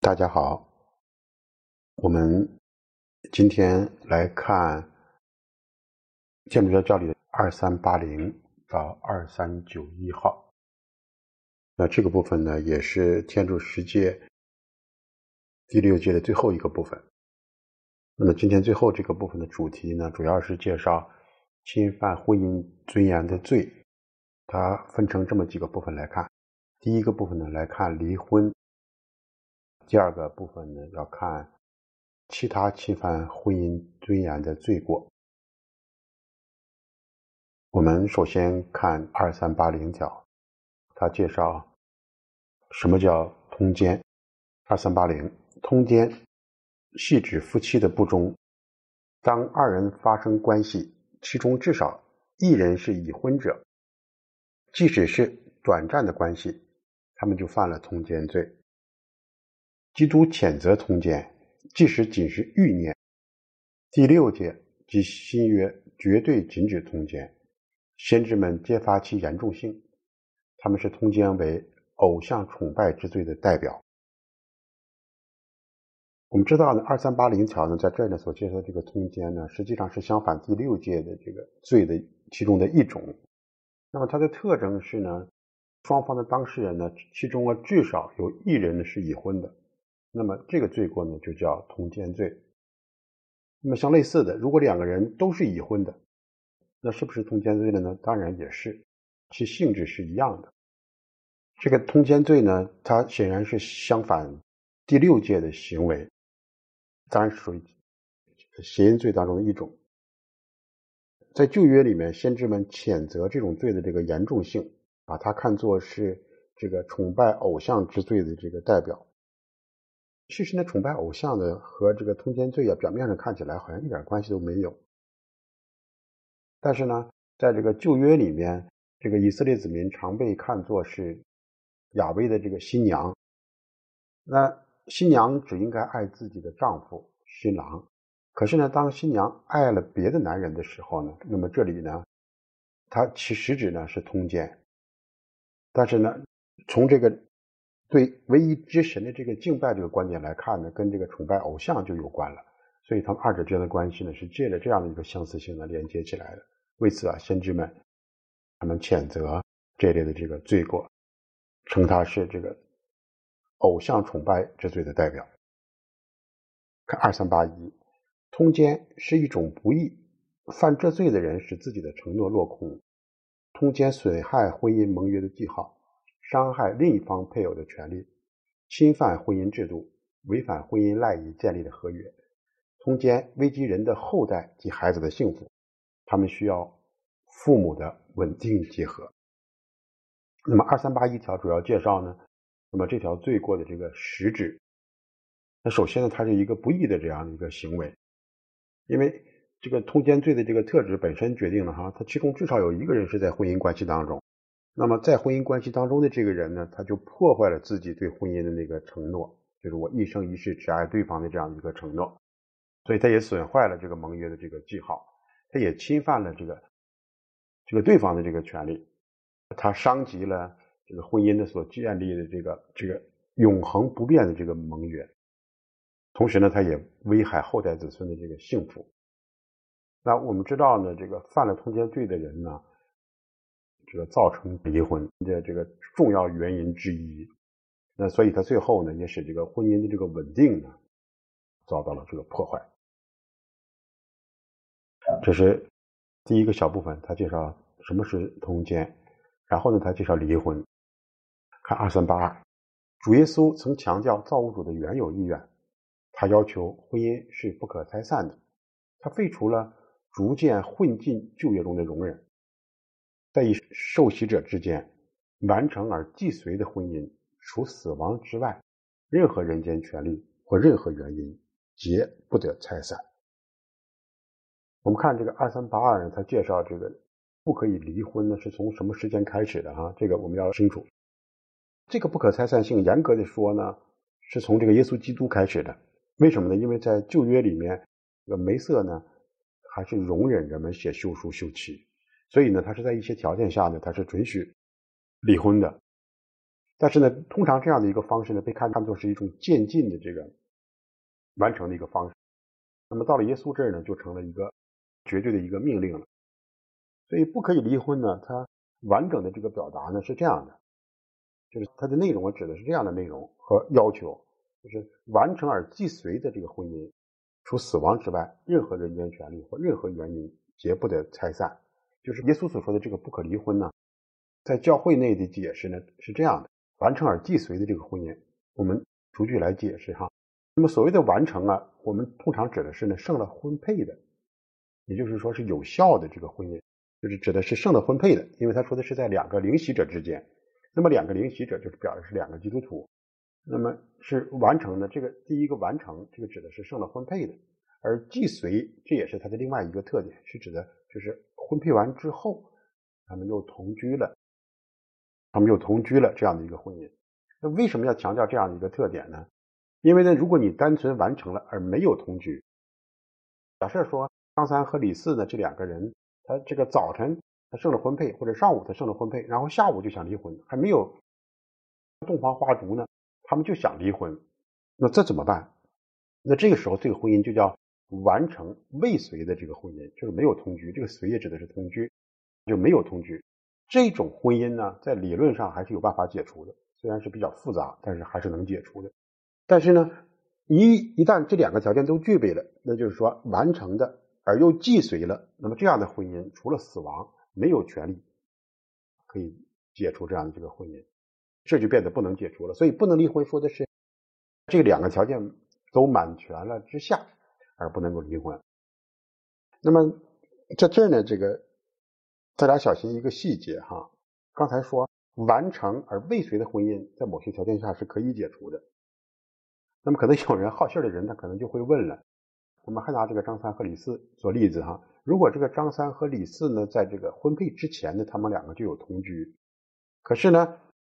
大家好，我们今天来看建筑学教理的2380到2391号。那这个部分呢，也是天主十诫第6诫的最后一个部分。那么今天最后这个部分的主题呢，主要是介绍侵犯婚姻尊严的罪，它分成这么几个部分来看。第一个部分呢，来看离婚；第二个部分呢，要看其他侵犯婚姻尊严的罪过。我们首先看2380条，它介绍什么叫通奸。2380，通奸系指夫妻的不忠，当二人发生关系，其中至少一人是已婚者，即使是短暂的关系，他们就犯了通奸罪。基督谴责通奸，即使仅是欲念。第6诫及新约绝对禁止通奸，先知们揭发其严重性，他们是通奸为偶像崇拜之罪的代表。我们知道呢，2380条呢，在这儿呢所介绍的这个通奸呢，实际上是相反第6诫的这个罪的其中的一种。那么它的特征是呢，双方的当事人呢，其中至少有一人是已婚的，那么这个罪过呢就叫通奸罪。那么像类似的，如果两个人都是已婚的，那是不是通奸罪了呢？当然也是，其性质是一样的。这个通奸罪呢，它显然是相反第6诫的行为，当然是属于邪淫罪当中的一种。在旧约里面，先知们谴责这种罪的这个严重性，把它看作是这个崇拜偶像之罪的这个代表。其实呢，崇拜偶像的和这个通奸罪表面上看起来好像一点关系都没有。但是呢，在这个旧约里面，这个以色列子民常被看作是亚威的这个新娘。那新娘只应该爱自己的丈夫新郎，可是呢，当新娘爱了别的男人的时候呢，那么这里呢，它其实指呢是通奸。但是呢，从这个对唯一之神的这个敬拜这个观点来看呢，跟这个崇拜偶像就有关了。所以他们二者之间的关系呢，是借着这样的一个相似性呢连接起来的。为此先知们他们谴责这类的这个罪过，称它是这个偶像崇拜之罪的代表。看2381，通奸是一种不义，犯这罪的人使自己的承诺落空。通奸损害婚姻盟约的记号，伤害另一方配偶的权利，侵犯婚姻制度，违反婚姻赖以建立的合约。通奸危及人的后代及孩子的幸福，他们需要父母的稳定结合。那么2381条主要介绍呢，那么这条罪过的这个实质。那首先呢，它是一个不义的这样的一个行为，因为这个通奸罪的这个特质本身决定了它其中至少有一个人是在婚姻关系当中。那么在婚姻关系当中的这个人呢，他就破坏了自己对婚姻的那个承诺，就是我一生一世只爱对方的这样一个承诺。所以他也损坏了这个盟约的这个记号，他也侵犯了这个对方的这个权利，他伤及了这个婚姻的所建立的这个永恒不变的这个盟约。同时呢，他也危害后代子孙的这个幸福。那我们知道呢，这个犯了通奸罪的人呢，这个造成离婚的这个重要原因之一。那所以他最后呢，也使这个婚姻的这个稳定呢，遭到了这个破坏。这是第一个小部分，他介绍什么是通奸，然后呢，他介绍离婚。看2382，主耶稣曾强调造物主的原有意愿，他要求婚姻是不可拆散的，他废除了逐渐混进旧约中的容忍，在与受洗者之间完成而既遂的婚姻，除死亡之外，任何人间权利或任何原因皆不得拆散。我们看这个2382呢，他介绍这个不可以离婚呢是从什么时间开始的这个我们要清楚。这个不可拆散性严格的说呢，是从这个耶稣基督开始的。为什么呢？因为在旧约里面，这个梅瑟呢还是容忍人们写休书休妻，所以呢，他是在一些条件下呢，他是准许离婚的。 但是呢，通常这样的一个方式呢，被看作是一种渐进的这个完成的一个方式。那么到了耶稣这儿呢，就成了一个绝对的一个命令了。所以不可以离婚呢，它完整的这个表达呢是这样的，就是它的内容指的是这样的内容和要求，就是完成而既遂的这个婚姻，除死亡之外，任何人间权利或任何原因皆不得拆散。就是耶稣所说的这个不可离婚呢，在教会内的解释呢是这样的：完成而既遂的这个婚姻，我们逐句来解释哈。那么所谓的完成啊，我们通常指的是呢胜了婚配的，也就是说是有效的这个婚姻，就是指的是胜了婚配的，因为他说的是在两个灵洗者之间。那么两个灵洗者就是表示是两个基督徒，那么是完成的。这个第一个完成，这个指的是胜了婚配的，而既遂这也是它的另外一个特点，是指的就是婚配完之后，他们又同居了这样的一个婚姻。那为什么要强调这样的一个特点呢？因为呢，如果你单纯完成了而没有同居，假设说张三和李四呢这两个人，他这个早晨他胜了婚配，或者上午他胜了婚配，然后下午就想离婚，还没有洞房花烛呢，他们就想离婚，那这怎么办？那这个时候这个婚姻就叫完成未遂的这个婚姻，就是没有同居，这个遂也指的是同居，就没有同居。这种婚姻呢，在理论上还是有办法解除的，虽然是比较复杂，但是还是能解除的。但是呢，一旦这两个条件都具备了，那就是说完成的而又既遂了，那么这样的婚姻除了死亡没有权利可以解除这样的这个婚姻，这就变得不能解除了。所以不能离婚说的是这两个条件都满全了之下而不能够离婚。那么在这儿呢，这个大家小心一个细节哈，刚才说完成而未遂的婚姻在某些条件下是可以解除的。那么可能有人好信的人，他可能就会问了，我们还拿这个张三和李四做例子哈，如果这个张三和李四呢，在这个婚配之前呢，他们两个就有同居，可是呢，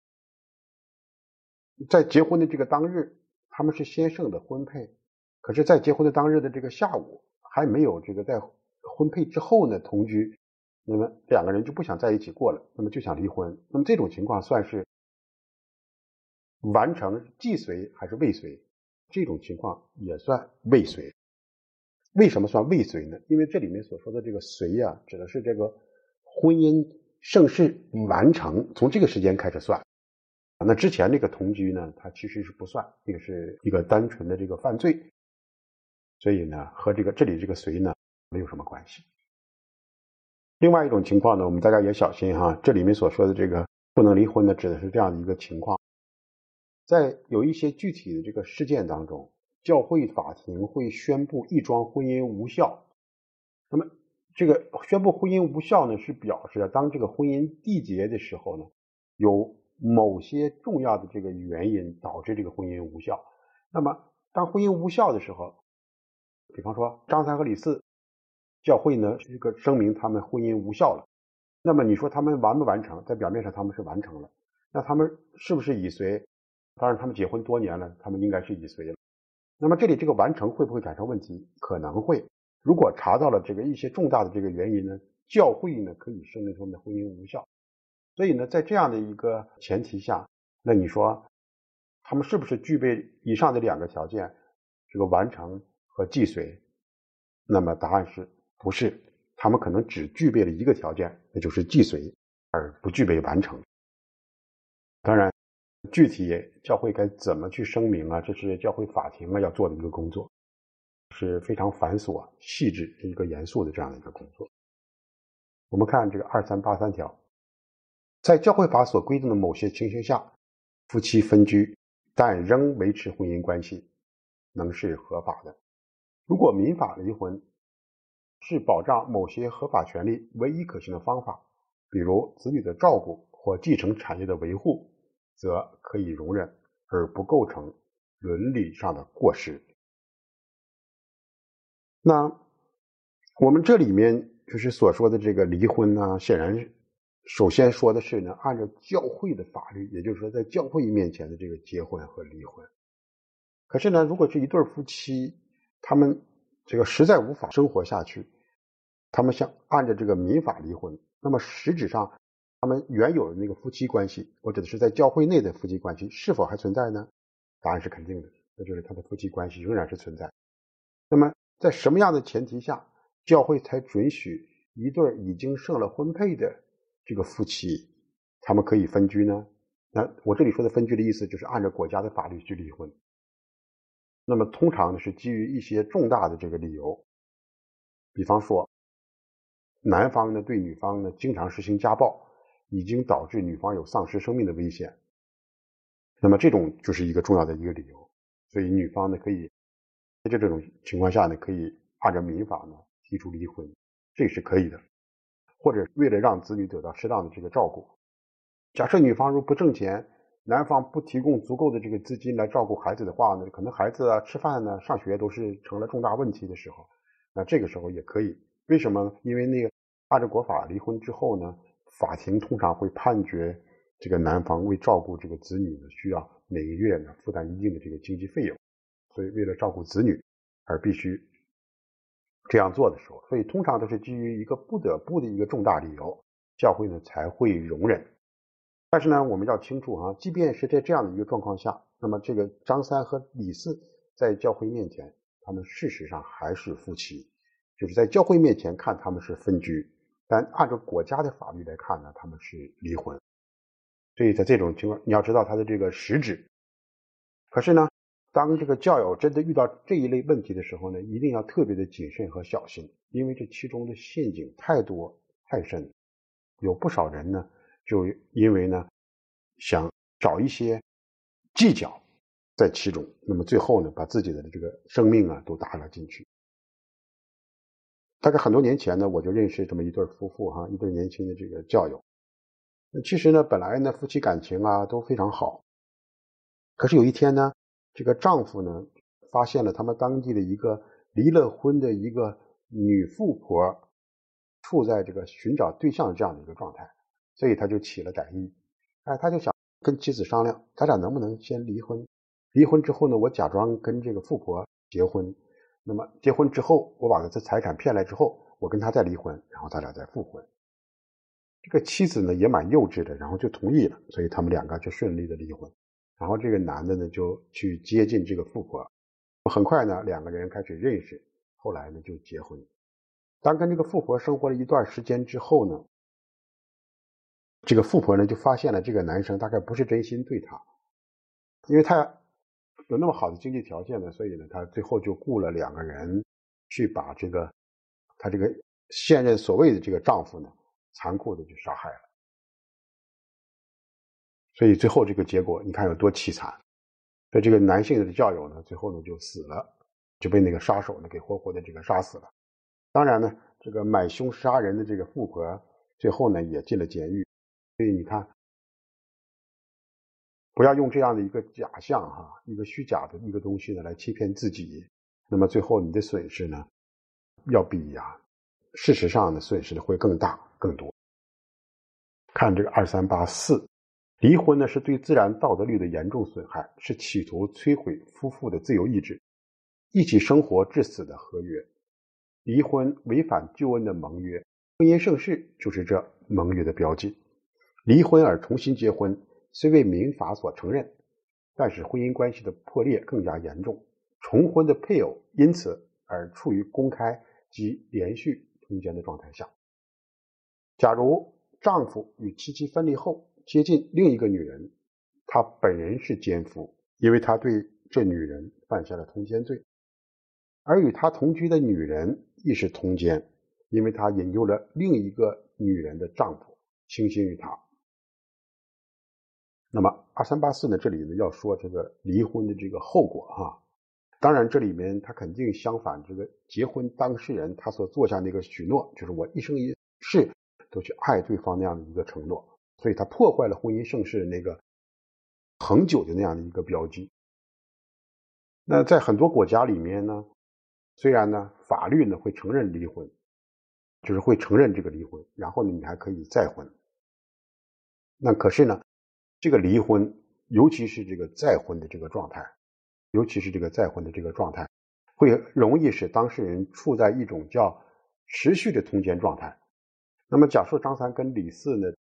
在结婚的这个当日，他们是先胜的婚配，可是在结婚的当日的这个下午，还没有这个在婚配之后呢同居，那么两个人就不想在一起过了，那么就想离婚。那么这种情况算是完成既遂还是未遂？这种情况也算未遂。为什么算未遂呢？因为这里面所说的这个遂啊，指的是这个婚姻正式完成，从这个时间开始算。那之前这个同居呢，它其实是不算，这个是一个单纯的这个犯罪，所以呢，和这里这个遂呢没有什么关系。另外一种情况呢，我们大家也小心哈，这里面所说的这个不能离婚呢，指的是这样的一个情况。在有一些具体的这个事件当中，教会法庭会宣布一桩婚姻无效。那么这个宣布婚姻无效呢，是表示当这个婚姻缔结的时候呢，有某些重要的这个原因导致这个婚姻无效。那么当婚姻无效的时候，比方说张三和李四，教会呢这个声明他们婚姻无效了，那么你说他们完不完成？在表面上他们是完成了，那他们是不是已遂？当然他们结婚多年了，他们应该是已遂了。那么这里这个完成会不会产生问题？可能会。如果查到了这个一些重大的这个原因呢，教会呢可以声明他们的婚姻无效。所以呢，在这样的一个前提下，那你说他们是不是具备以上的两个条件，这个完成和既遂？那么答案是不是，他们可能只具备了一个条件，那就是既遂，而不具备完成。当然具体教会该怎么去声明啊，这是教会法庭要做的一个工作，是非常繁琐细致一个严肃的这样的一个工作。我们看这个2383条，在教会法所规定的某些情形下，夫妻分居但仍维持婚姻关系，能是合法的。如果民法离婚是保障某些合法权利唯一可行的方法，比如子女的照顾或继承产业的维护，则可以容忍，而不构成伦理上的过失。那我们这里面就是所说的这个离婚呢，显然首先说的是呢，按照教会的法律，也就是说在教会面前的这个结婚和离婚。可是呢，如果是一对夫妻，他们这个实在无法生活下去，他们想按照这个民法离婚，那么实质上他们原有的那个夫妻关系，我指的是在教会内的夫妻关系，是否还存在呢？答案是肯定的，那就是他的夫妻关系仍然是存在。那么在什么样的前提下，教会才准许一对已经胜了婚配的这个夫妻，他们可以分居呢？那我这里说的分居的意思就是按照国家的法律去离婚。那么通常呢是基于一些重大的这个理由，比方说男方呢对女方呢经常实行家暴，已经导致女方有丧失生命的危险，那么这种就是一个重要的一个理由，所以女方呢可以在这种情况下呢可以按照民法呢提出离婚，这是可以的。或者为了让子女得到适当的这个照顾，假设女方如不挣钱，男方不提供足够的这个资金来照顾孩子的话呢，可能孩子啊吃饭呢上学都是成了重大问题的时候，那这个时候也可以。为什么呢？因为那个按照国法离婚之后呢，法庭通常会判决这个男方为照顾这个子女呢，需要每个月呢负担一定的这个经济费用，所以为了照顾子女而必须这样做的时候，所以通常都是基于一个不得不的一个重大理由，教会呢才会容忍。但是呢，我们要清楚啊，即便是在这样的一个状况下，那么这个张三和李四在教会面前，他们事实上还是夫妻，就是在教会面前看他们是分居，但按照国家的法律来看呢，他们是离婚。所以在这种情况，你要知道它的这个实质。可是呢，当这个教友真的遇到这一类问题的时候呢，一定要特别的谨慎和小心，因为这其中的陷阱太多太深，有不少人呢就因为呢想找一些技巧在其中，那么最后呢把自己的这个生命啊都搭了进去。大概很多年前呢，我就认识这么一对夫妇哈，一对年轻的这个教友。其实呢，本来呢夫妻感情啊都非常好，可是有一天呢，这个丈夫呢发现了他们当地的一个离了婚的一个女富婆处在这个寻找对象这样的一个状态，所以他就起了歹意。他就想跟妻子商量，咱俩能不能先离婚？离婚之后呢，我假装跟这个富婆结婚，那么结婚之后，我把他的财产骗来之后，我跟他再离婚，然后咱俩再复婚。这个妻子呢也蛮幼稚的，然后就同意了，所以他们两个就顺利的离婚。然后这个男的呢就去接近这个富婆，很快呢两个人开始认识，后来呢就结婚。当跟这个富婆生活了一段时间之后呢，这个富婆呢就发现了这个男生大概不是真心对她，因为他有那么好的经济条件呢，所以呢他最后就雇了两个人去把他这个现任所谓的这个丈夫呢残酷的就杀害了。所以最后这个结果你看有多凄惨。所以这个男性的教友呢最后呢就死了，就被那个杀手呢给活活的这个杀死了。当然呢这个买凶杀人的这个富婆最后呢也进了监狱。所以你看，不要用这样的一个假象哈，一个虚假的一个东西呢来欺骗自己，那么最后你的损失呢要比事实上的损失会更大更多。看这个2384，离婚呢是对自然道德律的严重损害，是企图摧毁夫妇的自由意志，一起生活至死的合约。离婚违反救恩的盟约，婚姻盛世就是这盟约的标记。离婚而重新结婚虽为民法所承认，但是婚姻关系的破裂更加严重，重婚的配偶因此而处于公开及连续通奸的状态下。假如丈夫与妻分离后接近另一个女人，他本人是奸夫，因为他对这女人犯下了通奸罪，而与他同居的女人亦是通奸，因为他引诱了另一个女人的丈夫倾心于她。那么2384呢，这里呢要说这个离婚的这个后果哈。当然这里面他肯定相反，这个结婚当事人他所做下那个许诺，就是我一生一世都去爱对方那样的一个承诺，所以他破坏了婚姻盛世那个恒久的那样的一个标记。那在很多国家里面呢，虽然呢法律呢会承认离婚，就是会承认这个离婚，然后呢你还可以再婚。那可是呢这个离婚，尤其是这个再婚的这个状态，会容易使当事人处在一种叫持续的通奸状态。那么假设张三跟李四呢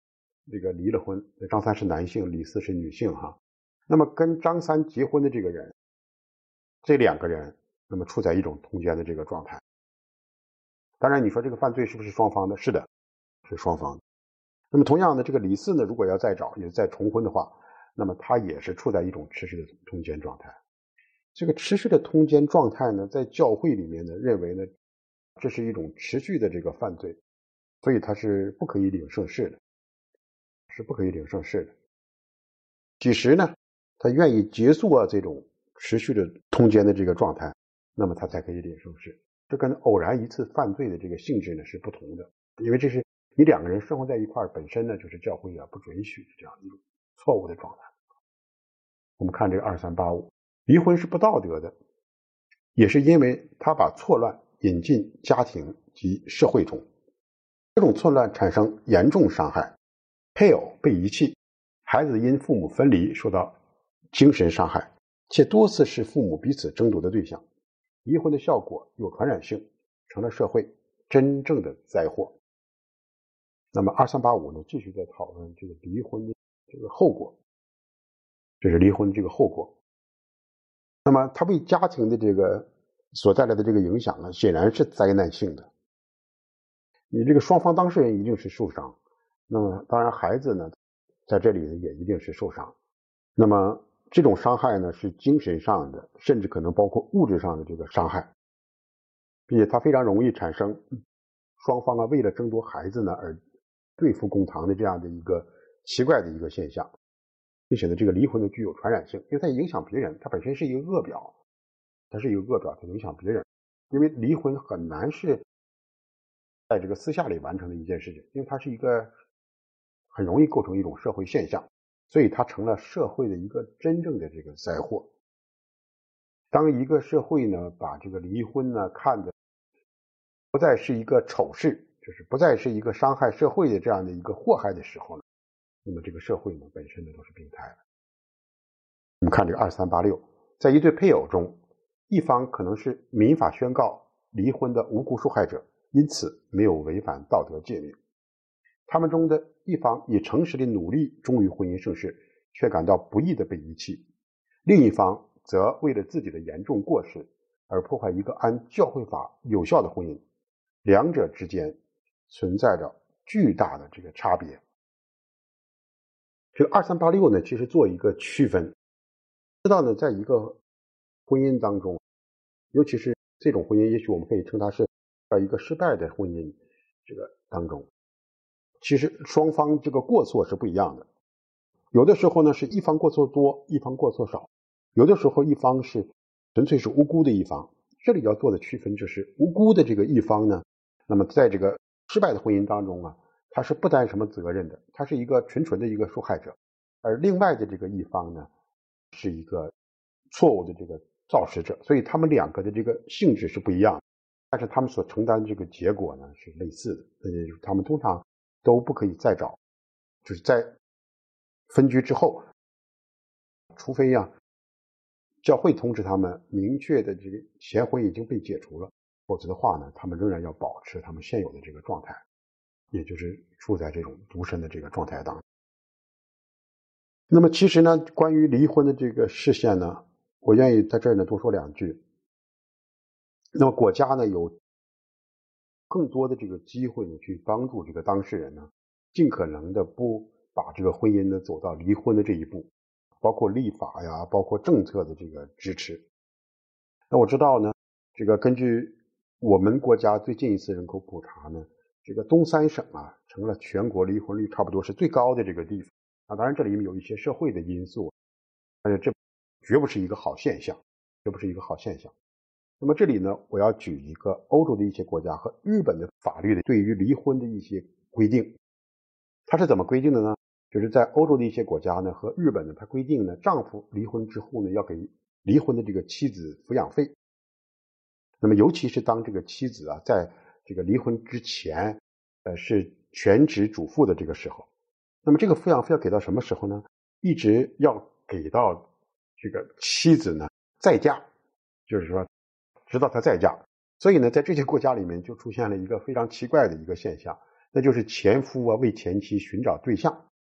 这个离了婚，张三是男性，李四是女性哈。那么跟张三结婚的这个人，这两个人那么处在一种通奸的这个状态。当然你说这个犯罪是不是双方的？是的，是双方的。那么同样的，这个李四呢，如果要再找也再重婚的话，那么他也是处在一种持续的通奸状态。这个持续的通奸状态呢，在教会里面呢，认为呢，这是一种持续的这个犯罪，所以他是不可以领圣事的，是不可以领圣事的。几时呢，他愿意结束这种持续的通奸的这个状态，那么他才可以领圣事。这跟偶然一次犯罪的这个性质呢是不同的，因为这是你两个人生活在一块儿，本身呢就是教会不准许的这样一种错误的状态。我们看这个2385，离婚是不道德的，也是因为他把错乱引进家庭及社会中，这种错乱产生严重伤害，配偶被遗弃，孩子因父母分离受到精神伤害，且多次是父母彼此争夺的对象。离婚的效果有传染性，成了社会真正的灾祸。那么2385呢，继续在讨论这个离婚的这个后果，这是离婚这个后果。那么它为家庭的这个所带来的这个影响呢，显然是灾难性的。你这个双方当事人一定是受伤，那么当然孩子呢，在这里呢也一定是受伤。那么这种伤害呢，是精神上的，甚至可能包括物质上的这个伤害，并且它非常容易产生双方为了争夺孩子呢而对簿公堂的这样的一个奇怪的一个现象，并且呢，这个离婚呢具有传染性，因为它影响别人，它本身是一个恶表，它影响别人。因为离婚很难是在这个私下里完成的一件事情，因为它是一个很容易构成一种社会现象，所以它成了社会的一个真正的这个灾祸。当一个社会呢把这个离婚呢看的不再是一个丑事，就是不再是一个伤害社会的这样的一个祸害的时候呢，那么这个社会呢本身呢都是病态的。我们看这个2386，在一对配偶中，一方可能是民法宣告离婚的无辜受害者，因此没有违反道德诫命。他们中的一方以诚实的努力忠于婚姻盛世，却感到不易的被遗弃；另一方则为了自己的严重过失而破坏一个按教会法有效的婚姻。两者之间存在着巨大的这个差别。这个2386呢，其实做一个区分，知道呢，在一个婚姻当中，尤其是这种婚姻，也许我们可以称它是一个失败的婚姻这个当中，其实双方这个过错是不一样的。有的时候呢是一方过错多，一方过错少；有的时候一方是纯粹是无辜的一方。这里要做的区分就是无辜的这个一方呢，那么在这个失败的婚姻当中啊，他是不担什么责任的，他是一个纯的一个受害者，而另外的这个一方呢，是一个错误的这个肇事者，所以他们两个的这个性质是不一样的，但是他们所承担的这个结果呢是类似的，他们通常都不可以再找，就是在分居之后，除非教会通知他们明确的这个前婚已经被解除了，否则的话呢，他们仍然要保持他们现有的这个状态，也就是处在这种独身的这个状态当中。那么其实呢，关于离婚的这个事项呢，我愿意在这儿呢多说两句。那么国家呢有更多的这个机会呢，去帮助这个当事人呢，尽可能的不把这个婚姻呢走到离婚的这一步，包括立法呀，包括政策的这个支持。那我知道呢，这个根据我们国家最近一次人口普查呢，这个东三省啊成了全国离婚率差不多是最高的这个地方。当然这里面有一些社会的因素，但是这绝不是一个好现象，这不是一个好现象。那么这里呢，我要举一个欧洲的一些国家和日本的法律的对于离婚的一些规定。它是怎么规定的呢？就是在欧洲的一些国家呢和日本呢，它规定呢，丈夫离婚之后呢，要给离婚的这个妻子抚养费。那么尤其是当这个妻子啊，在这个离婚之前，是全职主妇的这个时候，那么这个抚养费要给到什么时候呢？一直要给到这个妻子呢再嫁，就是说直到她再嫁。所以呢，在这些国家里面就出现了一个非常奇怪的一个现象，那就是前夫啊为前妻寻找对象，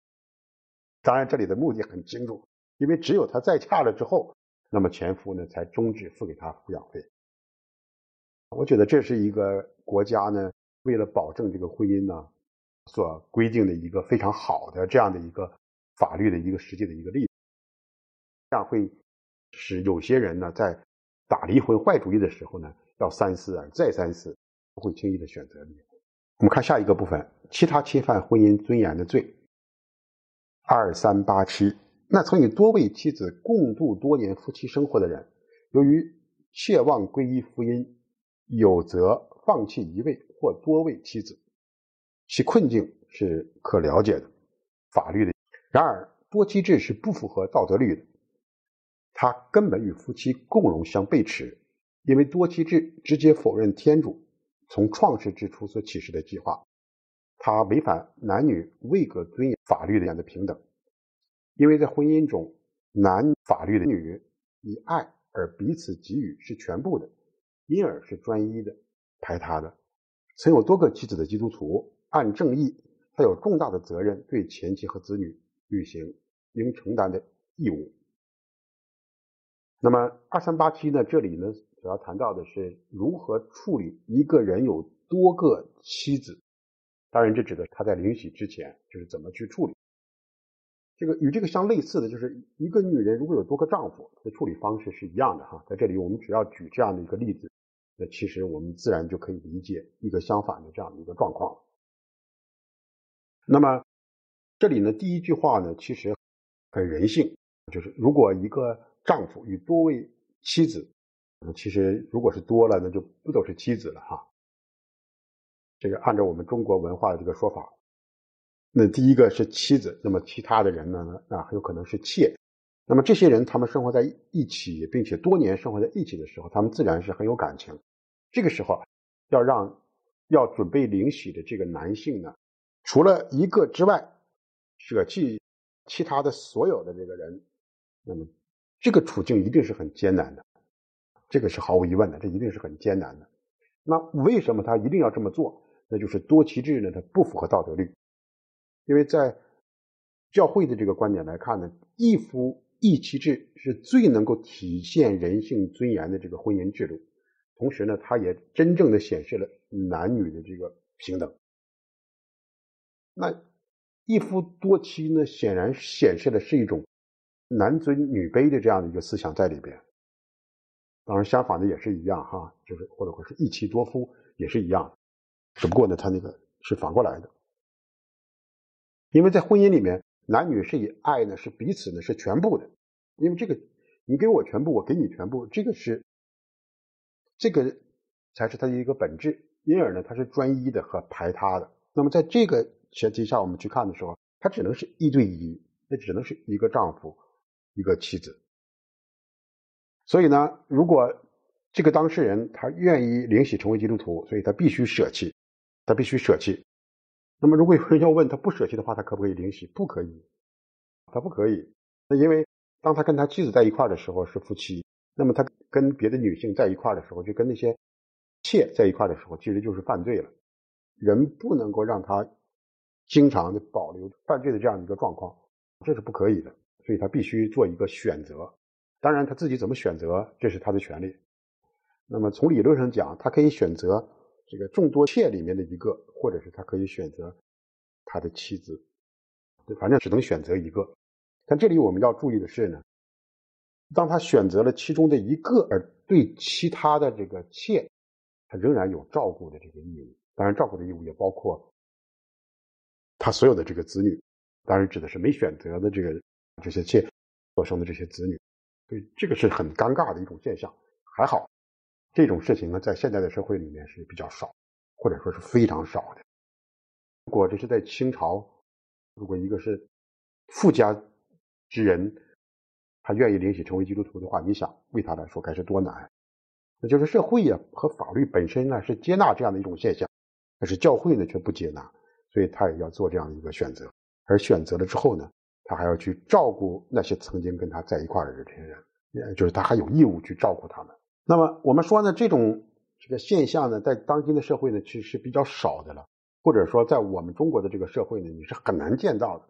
当然这里的目的很清楚，因为只有她再嫁了之后，那么前夫呢才终止付给她抚养费。我觉得这是一个国家呢为了保证这个婚姻呢所规定的一个非常好的这样的一个法律的一个实际的一个例子，这样会使有些人呢在打离婚坏主意的时候呢要三思而再三思，不会轻易的选择离婚。我们看下一个部分，其他侵犯婚姻尊严的罪。2387，那曾与多位妻子共度多年夫妻生活的人，由于切望皈依福音，有则放弃一位或多位妻子，其困境是可了解的，法律的。然而多妻制是不符合道德律的，它根本与夫妻共荣相背驰，因为多妻制直接否认天主从创世之初所启示的计划，它违反男女位格尊严法律的平等。因为在婚姻中，男法律的女以爱而彼此给予是全部的，因而是专一的、排他的。曾有多个妻子的基督徒按正义，他有重大的责任对前妻和子女履行应承担的义务。那么2387呢，这里呢主要谈到的是如何处理一个人有多个妻子，当然这指的他在领洗之前就是怎么去处理。这个与这个相类似的就是一个女人如果有多个丈夫，的处理方式是一样的哈。在这里我们只要举这样的一个例子，那其实我们自然就可以理解一个相反的这样的一个状况。那么这里呢第一句话呢其实很人性，就是如果一个丈夫与多位妻子，其实如果是多了那就不都是妻子了哈。这个按照我们中国文化的这个说法，那第一个是妻子，那么其他的人呢很有可能是妾。那么这些人他们生活在一起，并且多年生活在一起的时候，他们自然是很有感情。这个时候要准备领洗的这个男性呢，除了一个之外舍弃其他的所有的这个人，那么这个处境一定是很艰难的，这个是毫无疑问的，这一定是很艰难的。那为什么他一定要这么做？那就是多妻制呢它不符合道德律。因为在教会的这个观点来看呢，一夫一妻制是最能够体现人性尊严的这个婚姻制度，同时呢它也真正的显示了男女的这个平等。那一夫多妻呢显然显示的是一种男尊女卑的这样的一个思想在里边。当然相反的也是一样哈，就是或者说是一妻多夫也是一样，只不过呢它那个是反过来的。因为在婚姻里面，男女是以爱呢是彼此呢是全部的，因为这个你给我全部，我给你全部，这个才是它的一个本质，因而呢它是专一的和排他的。那么在这个前提下我们去看的时候，它只能是一对一，那只能是一个丈夫一个妻子。所以呢如果这个当事人他愿意领洗成为基督徒，所以他必须舍弃。那么如果有人要问他不舍弃的话，他可不可以领洗？不可以，他不可以。那因为当他跟他妻子在一块的时候是夫妻，那么他跟别的女性在一块的时候，就跟那些妾在一块的时候，其实就是犯罪了。人不能够让他经常的保留犯罪的这样一个状况，这是不可以的。所以他必须做一个选择。当然他自己怎么选择，这是他的权利。那么从理论上讲，他可以选择这个众多妾里面的一个，或者是他可以选择他的妻子，反正只能选择一个。但这里我们要注意的是呢，当他选择了其中的一个，而对其他的这个妾，他仍然有照顾的这个义务。当然照顾的义务也包括他所有的这个子女，当然指的是没选择的这些妾所生的这些子女。所以这个是很尴尬的一种现象。还好这种事情呢在现在的社会里面是比较少，或者说是非常少的。如果这是在清朝，如果一个是富家之人，他愿意领洗成为基督徒的话，你想为他来说该是多难。那就是社会和法律本身呢是接纳这样的一种现象，但是教会呢却不接纳，所以他也要做这样的一个选择。而选择了之后呢，他还要去照顾那些曾经跟他在一块的这些人，也就是他还有义务去照顾他们。那么我们说呢，这个现象呢在当今的社会呢其实是比较少的了，或者说在我们中国的这个社会呢你是很难见到的。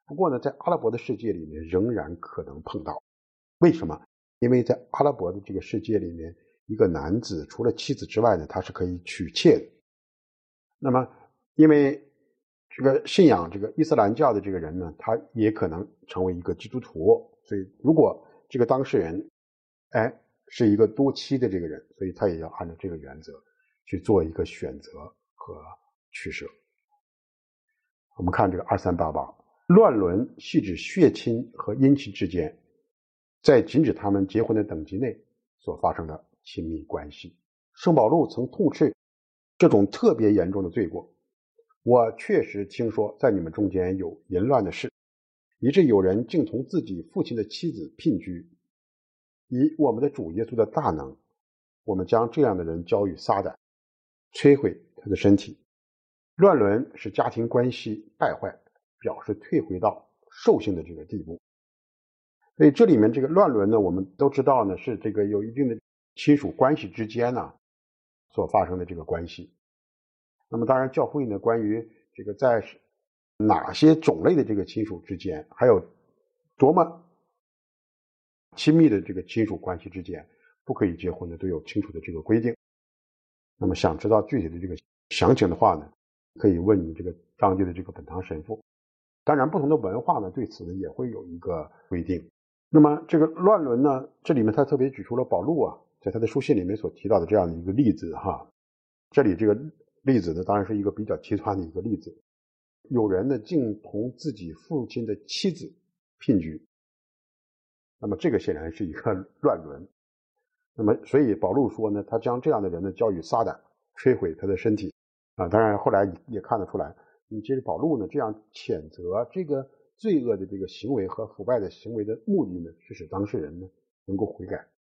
不过呢，在阿拉伯的世界里面仍然可能碰到。为什么？因为在阿拉伯的这个世界里面，一个男子除了妻子之外呢，他是可以娶妾的。那么因为这个信仰这个伊斯兰教的这个人呢，他也可能成为一个基督徒，所以如果这个当事人是一个多妻的这个人，所以他也要按照这个原则去做一个选择和取舍。我们看这个2388，乱伦系指血亲和姻亲之间在禁止他们结婚的等级内所发生的亲密关系。圣保禄曾痛斥这种特别严重的罪过。我确实听说在你们中间有淫乱的事，以致有人竟同自己父亲的妻子姘居。以我们的主耶稣的大能，我们将这样的人交与撒旦，摧毁他的身体。乱伦使家庭关系败坏，表示退回到兽性的这个地步。所以这里面这个乱伦呢，我们都知道呢，是这个有一定的亲属关系之间呢所发生的这个关系。那么当然教会呢，关于这个在哪些种类的这个亲属之间，还有多么亲密的这个亲属关系之间不可以结婚的，都有清楚的这个规定。那么想知道具体的这个详情的话呢，可以问你这个当地的这个本堂神父。当然不同的文化呢，对此呢也会有一个规定。那么这个乱伦呢，这里面他特别举出了保禄在他的书信里面所提到的这样的一个例子这里这个例子呢，当然是一个比较极端的一个例子。有人呢竟同自己父亲的妻子姘居，那么这个显然是一个乱伦。那么所以保禄说呢，他将这样的人呢交与撒旦，摧毁他的身体当然后来也看得出来，其实保禄呢这样谴责这个罪恶的这个行为和腐败的行为的目的呢，是使当事人呢能够悔改，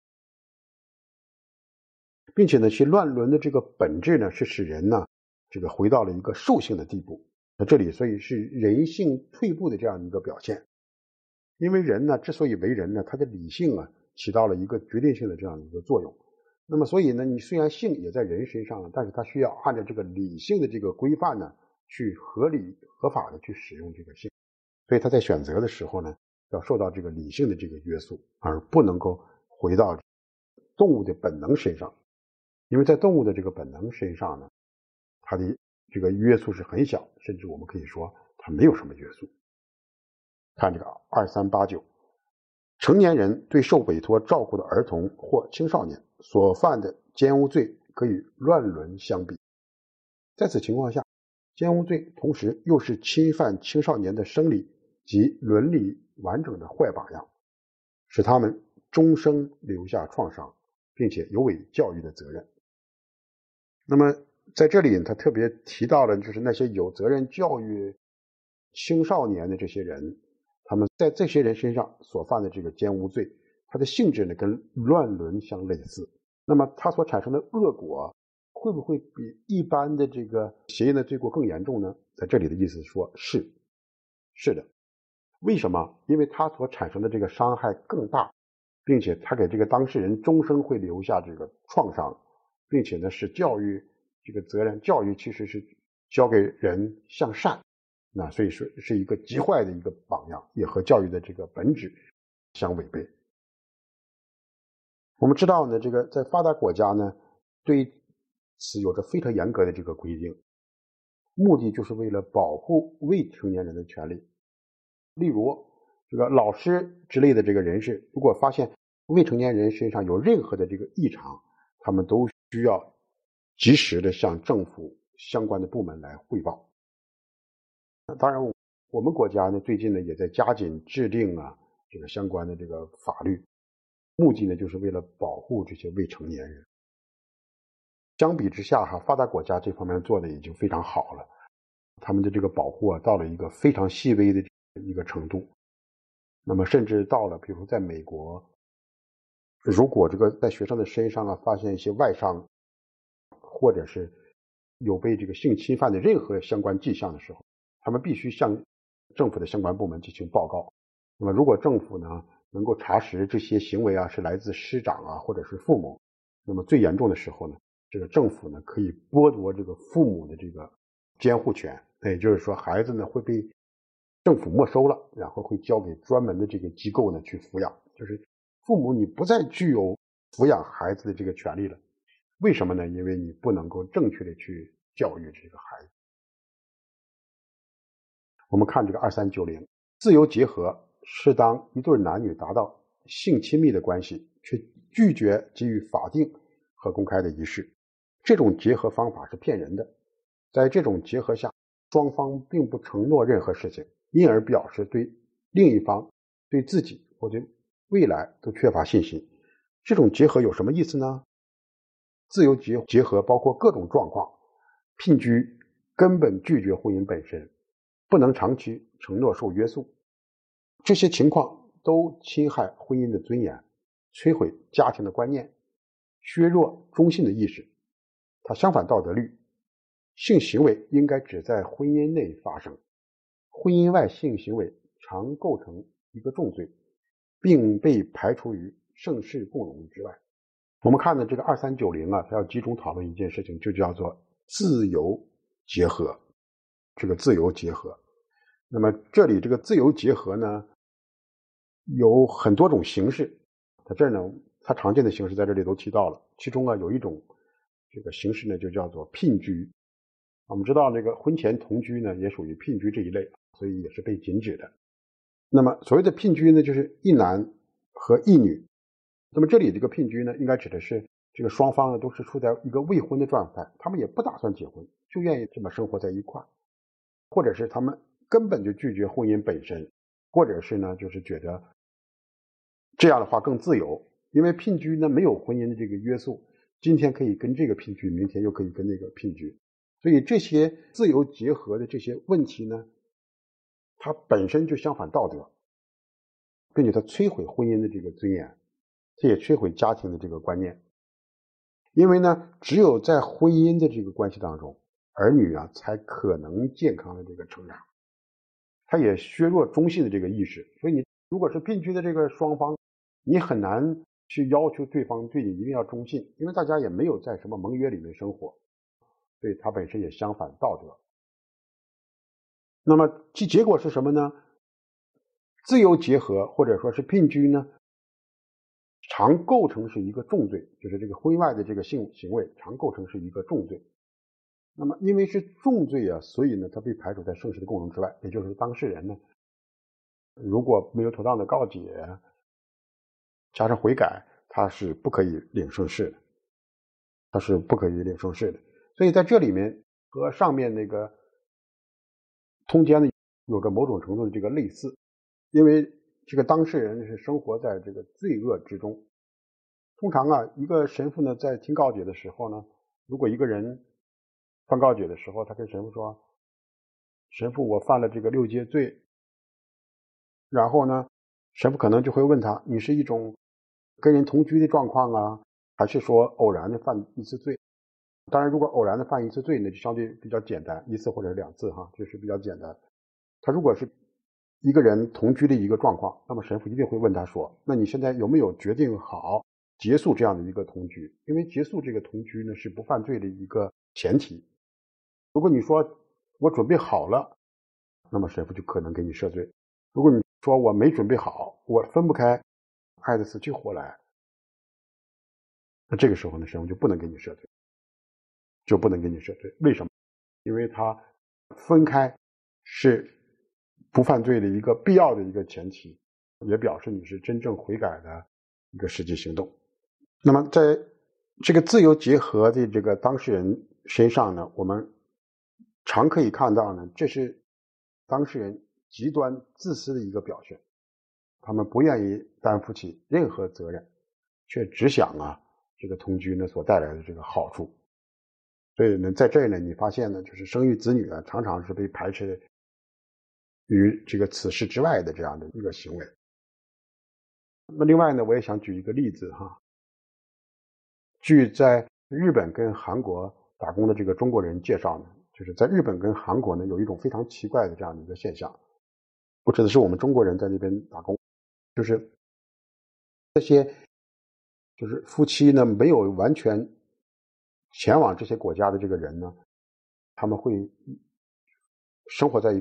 并且呢其乱伦的这个本质呢是使人呢这个回到了一个兽性的地步。那这里所以是人性退步的这样一个表现。因为人呢之所以为人呢，他的理性起到了一个决定性的这样一个作用。那么所以呢，你虽然性也在人身上但是他需要按照这个理性的这个规范呢，去合理合法的去使用这个性。所以他在选择的时候呢，要受到这个理性的这个约束，而不能够回到动物的本能身上。因为在动物的这个本能身上呢，它的这个约束是很小，甚至我们可以说它没有什么约束。看这个2389，成年人对受委托照顾的儿童或青少年所犯的奸污罪可与乱伦相比。在此情况下，奸污罪同时又是侵犯青少年的生理及伦理完整的坏榜样，使他们终生留下创伤，并且有违教育的责任。那么在这里他特别提到了就是那些有责任教育青少年的这些人，他们在这些人身上所犯的这个奸污罪，它的性质呢跟乱伦相类似。那么它所产生的恶果会不会比一般的这个邪淫的罪过更严重呢？在这里的意思说是的。为什么？因为它所产生的这个伤害更大，并且它给这个当事人终生会留下这个创伤，并且呢是教育这个责任，教育其实是教给人向善，那所以说是一个极坏的一个榜样，也和教育的这个本质相违背。我们知道呢，这个在发达国家呢，对此有着非常严格的这个规定，目的就是为了保护未成年人的权利。例如这个老师之类的这个人士，如果发现未成年人身上有任何的这个异常，他们都需要及时的向政府相关的部门来汇报。当然我们国家呢最近呢也在加紧制定这个相关的这个法律，目的呢就是为了保护这些未成年人。相比之下发达国家这方面做的已经非常好了，他们的这个保护到了一个非常细微的一个程度。那么甚至到了比如在美国，如果这个在学生的身上发现一些外伤，或者是有被这个性侵犯的任何相关迹象的时候，他们必须向政府的相关部门进行报告。那么如果政府呢能够查实这些行为是来自师长或者是父母，那么最严重的时候呢，这个政府呢可以剥夺这个父母的这个监护权，也就是说孩子呢会被政府没收了，然后会交给专门的这个机构呢去抚养，就是父母你不再具有抚养孩子的这个权利了。为什么呢？因为你不能够正确的去教育这个孩子。我们看这个2390，自由结合是当一对男女达到性亲密的关系，却拒绝给予法定和公开的仪式。这种结合方法是骗人的。在这种结合下，双方并不承诺任何事情，因而表示对另一方、对自己或对未来都缺乏信心。这种结合有什么意思呢？自由结合包括各种状况，聘居根本拒绝婚姻本身，不能长期承诺受约束，这些情况都侵害婚姻的尊严，摧毁家庭的观念，削弱中性的意识。它相反道德律，性行为应该只在婚姻内发生，婚姻外性行为常构成一个重罪，并被排除于盛世共荣之外。我们看的这个2390啊，它要集中讨论一件事情，就叫做自由结合。这个自由结合，那么这里这个自由结合呢，有很多种形式，在这儿呢，它常见的形式在这里都提到了。其中啊，有一种这个形式呢，就叫做聘居。我们知道这个婚前同居呢，也属于聘居这一类，所以也是被禁止的。那么所谓的聘居呢，就是一男和一女。那么这里这个聘居呢，应该指的是这个双方呢都是处在一个未婚的状态，他们也不打算结婚，就愿意这么生活在一块儿，或者是他们根本就拒绝婚姻本身，或者是呢就是觉得这样的话更自由，因为聘居呢没有婚姻的这个约束，今天可以跟这个聘居，明天又可以跟那个聘居，所以这些自由结合的这些问题呢，它本身就相反道德，并且它摧毁婚姻的这个尊严，这也摧毁家庭的这个观念。因为呢，只有在婚姻的这个关系当中，儿女啊才可能健康的这个成长。它也削弱中性的这个意识，所以你如果是聘居的这个双方，你很难去要求对方对你一定要忠信，因为大家也没有在什么盟约里面生活，所以它本身也相反道德。那么其结果是什么呢？自由结合或者说是聘居呢，常构成是一个重罪，就是这个婚外的这个性行为常构成是一个重罪。那么因为是重罪啊，所以呢它被排除在盛世的共荣之外，也就是当事人呢如果没有妥当的告解加上悔改，他是不可以领圣事的，他是不可以领圣事的。所以在这里面和上面那个通奸呢有着某种程度的这个类似，因为这个当事人是生活在这个罪恶之中。通常啊，一个神父呢在听告解的时候呢，如果一个人犯告解的时候，他跟神父说：“神父，我犯了这个6戒罪。”然后呢，神父可能就会问他：“你是一种跟人同居的状况啊，还是说偶然的犯一次罪？”当然，如果偶然的犯一次罪，那就相对比较简单，一次或者是2次哈，就是比较简单。他如果是一个人同居的一个状况，那么神父一定会问他说：“那你现在有没有决定好结束这样的一个同居？因为结束这个同居呢，是不犯罪的一个前提。如果你说我准备好了，那么神父就可能给你赦罪。如果你说我没准备好，我分不开，爱得死去活来，那这个时候呢，神父就不能给你赦罪，就不能给你赦罪。为什么？因为他分开是不犯罪的一个必要的一个前提，也表示你是真正悔改的一个实际行动。那么在这个自由结合的这个当事人身上呢，我们常可以看到呢，这是当事人极端自私的一个表现。他们不愿意担负起任何责任，却只想啊这个同居呢所带来的这个好处。所以呢，在这里呢，你发现呢，就是生育子女啊，常常是被排斥于这个此事之外的这样的一个行为。那么另外呢，我也想举一个例子哈。据在日本跟韩国打工的这个中国人介绍呢，就是在日本跟韩国呢有一种非常奇怪的这样的一个现象。我指的是我们中国人在那边打工，就是这些就是夫妻呢没有完全前往这些国家的这个人呢，他们会生活在一块儿，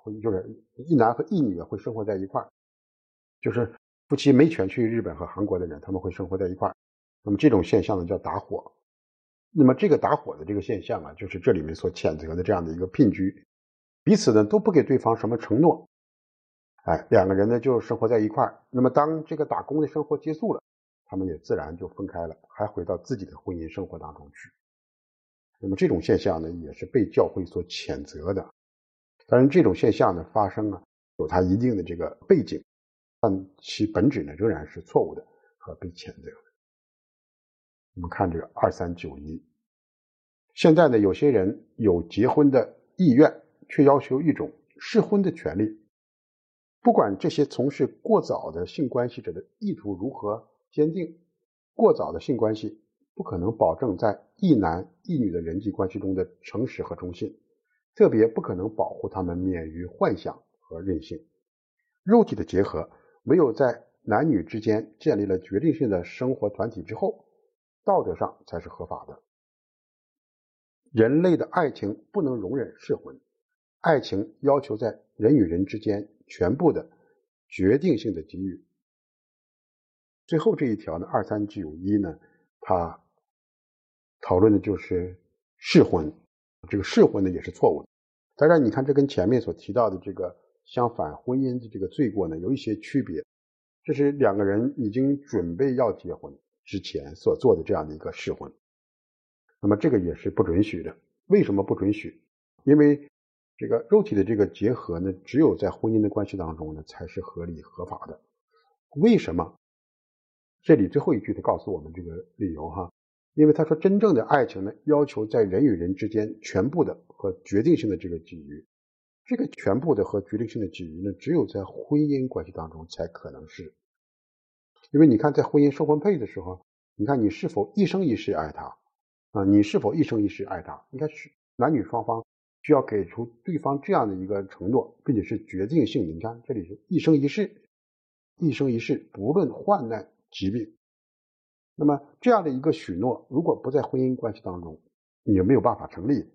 就是一男和一女会生活在一块儿，就是夫妻没权去日本和韩国的人，他们会生活在一块儿。那么这种现象呢叫打火。那么这个打火的这个现象啊，就是这里面所谴责的这样的一个聘居，彼此呢都不给对方什么承诺，两个人呢就生活在一块儿。那么当这个打工的生活结束了，他们也自然就分开了，还回到自己的婚姻生活当中去。那么这种现象呢，也是被教会所谴责的。当然，这种现象呢发生啊，有它一定的这个背景，但其本质呢仍然是错误的和被谴责的。我们看这个2391，现在呢，有些人有结婚的意愿，却要求一种适婚的权利。不管这些从事过早的性关系者的意图如何坚定，过早的性关系不可能保证在一男一女的人际关系中的诚实和忠信，特别不可能保护他们免于幻想和任性。肉体的结合唯有在男女之间建立了决定性的生活团体之后，道德上才是合法的。人类的爱情不能容忍试婚，爱情要求在人与人之间全部的决定性的给予。最后这一条呢，2391呢，它讨论的就是试婚，这个试婚呢也是错误的。当然你看这跟前面所提到的这个相反婚姻的这个罪过呢有一些区别，这是两个人已经准备要结婚之前所做的这样的一个试婚，那么这个也是不准许的。为什么不准许？因为这个肉体的这个结合呢，只有在婚姻的关系当中呢才是合理合法的。为什么？这里最后一句他告诉我们这个理由哈，因为他说真正的爱情呢，要求在人与人之间全部的和决定性的这个给予。这个全部的和决定性的给予呢，只有在婚姻关系当中才可能是。因为你看在婚姻受婚配的时候，你看你是否一生一世爱他你是否一生一世爱他，应该是男女双方需要给出对方这样的一个承诺，并且是决定性的。你看这里是一生一世，一生一世不论患难疾病。那么这样的一个许诺如果不在婚姻关系当中，也没有办法成立。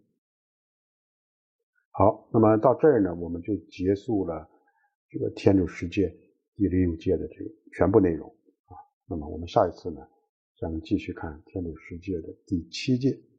好，那么到这儿呢，我们就结束了这个天主十诫第6诫的这个全部内容那么我们下一次呢将继续看天主十诫的第7诫。